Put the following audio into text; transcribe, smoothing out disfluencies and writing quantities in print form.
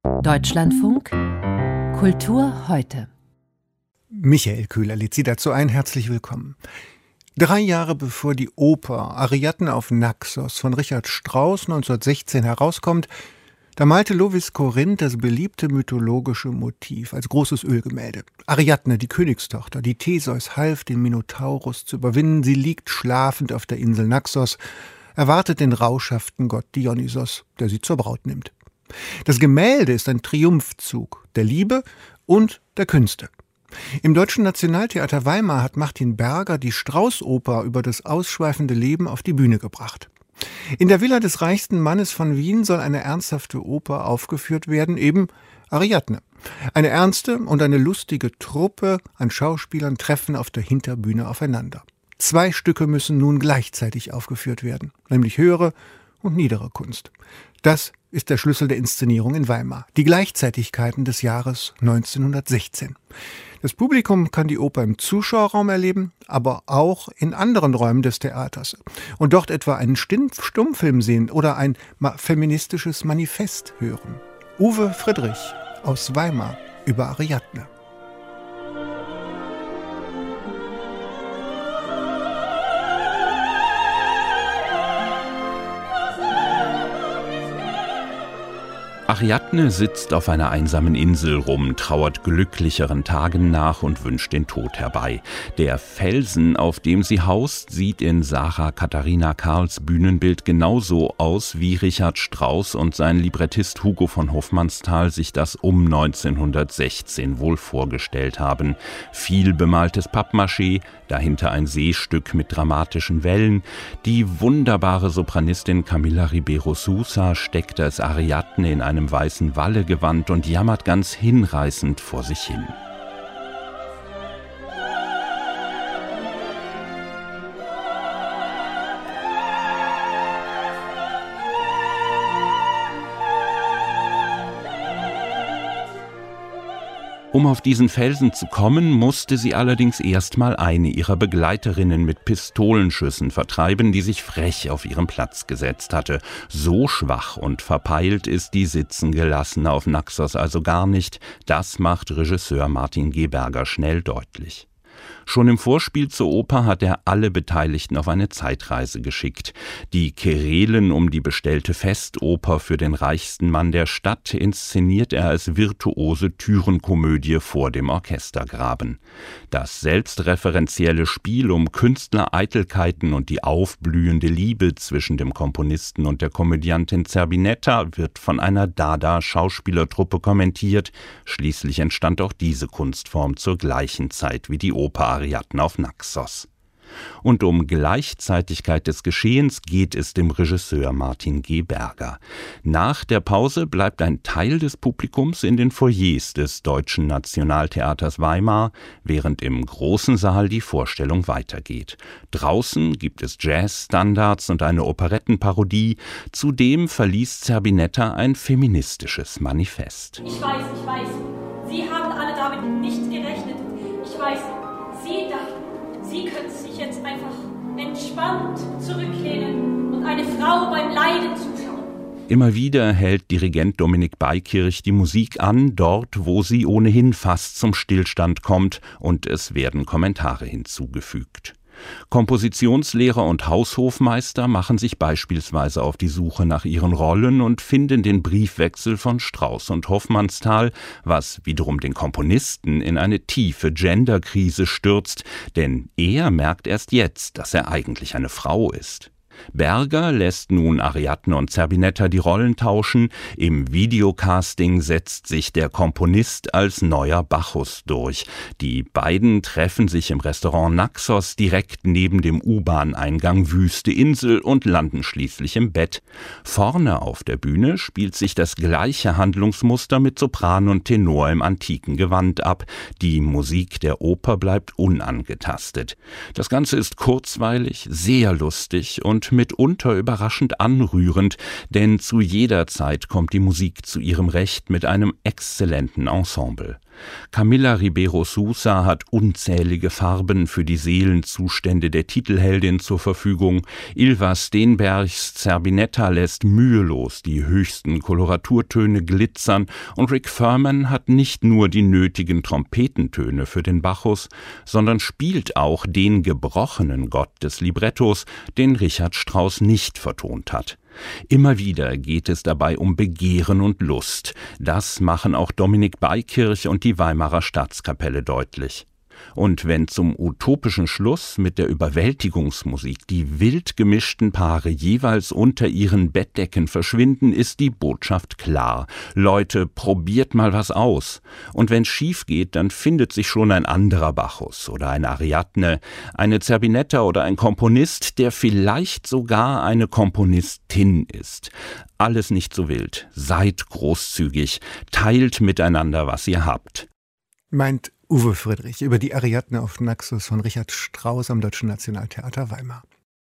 Deutschlandfunk Kultur heute. Michael Köhler lädt Sie dazu ein. Herzlich willkommen. 3 Jahre bevor die Oper Ariadne auf Naxos von Richard Strauss 1916 herauskommt, da malte Lovis Corinth das beliebte mythologische Motiv als großes Ölgemälde. Ariadne, die Königstochter, die Theseus half, den Minotaurus zu überwinden. Sie liegt schlafend auf der Insel Naxos, erwartet den rauschhaften Gott Dionysos, der sie zur Braut nimmt. Das Gemälde ist ein Triumphzug der Liebe und der Künste. Im Deutschen Nationaltheater Weimar hat Martin Berger die Strauß-Oper über das ausschweifende Leben auf die Bühne gebracht. In der Villa des reichsten Mannes von Wien soll eine ernsthafte Oper aufgeführt werden, eben Ariadne. Eine ernste und eine lustige Truppe an Schauspielern treffen auf der Hinterbühne aufeinander. 2 Stücke müssen nun gleichzeitig aufgeführt werden, nämlich höhere und niedere Kunst. Das ist der Schlüssel der Inszenierung in Weimar. Die Gleichzeitigkeiten des Jahres 1916. Das Publikum kann die Oper im Zuschauerraum erleben, aber auch in anderen Räumen des Theaters. Und dort etwa einen Stummfilm sehen oder ein feministisches Manifest hören. Uwe Friedrich aus Weimar über Ariadne. Ariadne sitzt auf einer einsamen Insel rum, trauert glücklicheren Tagen nach und wünscht den Tod herbei. Der Felsen, auf dem sie haust, sieht in Sarah Katharina Karls Bühnenbild genauso aus, wie Richard Strauss und sein Librettist Hugo von Hofmannsthal sich das um 1916 wohl vorgestellt haben. Viel bemaltes Pappmaché, dahinter ein Seestück mit dramatischen Wellen. Die wunderbare Sopranistin Camilla Ribeiro Sousa steckt als Ariadne in einem weißen Wallegewand und jammert ganz hinreißend vor sich hin. Um auf diesen Felsen zu kommen, musste sie allerdings erstmal eine ihrer Begleiterinnen mit Pistolenschüssen vertreiben, die sich frech auf ihren Platz gesetzt hatte. So schwach und verpeilt ist die Sitzengelassene auf Naxos also gar nicht. Das macht Regisseur Martin G. Berger schnell deutlich. Schon im Vorspiel zur Oper hat er alle Beteiligten auf eine Zeitreise geschickt. Die Querelen um die bestellte Festoper für den reichsten Mann der Stadt inszeniert er als virtuose Türenkomödie vor dem Orchestergraben. Das selbstreferenzielle Spiel um Künstlereitelkeiten und die aufblühende Liebe zwischen dem Komponisten und der Komödiantin Zerbinetta wird von einer Dada-Schauspielertruppe kommentiert. Schließlich entstand auch diese Kunstform zur gleichen Zeit wie die Oper Ariadne auf Naxos. Und um Gleichzeitigkeit des Geschehens geht es dem Regisseur Martin G. Berger. Nach der Pause bleibt ein Teil des Publikums in den Foyers des Deutschen Nationaltheaters Weimar, während im großen Saal die Vorstellung weitergeht. Draußen gibt es Jazzstandards und eine Operettenparodie. Zudem verließ Zerbinetta ein feministisches Manifest. Ich weiß, Sie haben alle damit nicht gerechnet. Ich weiß, Sie dachten, Sie können sich jetzt einfach entspannt zurücklehnen und eine Frau beim Leiden zuschauen. Immer wieder hält Dirigent Dominik Beikirch die Musik an, dort, wo sie ohnehin fast zum Stillstand kommt, und es werden Kommentare hinzugefügt. Kompositionslehrer und Haushofmeister machen sich beispielsweise auf die Suche nach ihren Rollen und finden den Briefwechsel von Strauss und Hofmannsthal, was wiederum den Komponisten in eine tiefe Genderkrise stürzt, denn er merkt erst jetzt, dass er eigentlich eine Frau ist. Berger lässt nun Ariadne und Zerbinetta die Rollen tauschen. Im Videocasting setzt sich der Komponist als neuer Bacchus durch. Die beiden treffen sich im Restaurant Naxos direkt neben dem U-Bahn-Eingang Wüste Insel und landen schließlich im Bett. Vorne auf der Bühne spielt sich das gleiche Handlungsmuster mit Sopran und Tenor im antiken Gewand ab. Die Musik der Oper bleibt unangetastet. Das Ganze ist kurzweilig, sehr lustig und mitunter überraschend anrührend, denn zu jeder Zeit kommt die Musik zu ihrem Recht mit einem exzellenten Ensemble. Camilla Ribeiro Sousa hat unzählige Farben für die Seelenzustände der Titelheldin zur Verfügung. Ylva Stenbergs Zerbinetta lässt mühelos die höchsten Koloraturtöne glitzern und Rick Furman hat nicht nur die nötigen Trompetentöne für den Bacchus, sondern spielt auch den gebrochenen Gott des Librettos, den Richard Strauss nicht vertont hat. Immer wieder geht es dabei um Begehren und Lust. Das machen auch Dominik Beikirch und die Weimarer Staatskapelle deutlich. Und wenn zum utopischen Schluss mit der Überwältigungsmusik die wild gemischten Paare jeweils unter ihren Bettdecken verschwinden, ist die Botschaft klar. Leute, probiert mal was aus. Und wenn's schief geht, dann findet sich schon ein anderer Bacchus oder eine Ariadne, eine Zerbinetta oder ein Komponist, der vielleicht sogar eine Komponistin ist. Alles nicht so wild. Seid großzügig. Teilt miteinander, was ihr habt. Meint Uwe Friedrich über die Ariadne auf Naxos von Richard Strauss am Deutschen Nationaltheater Weimar.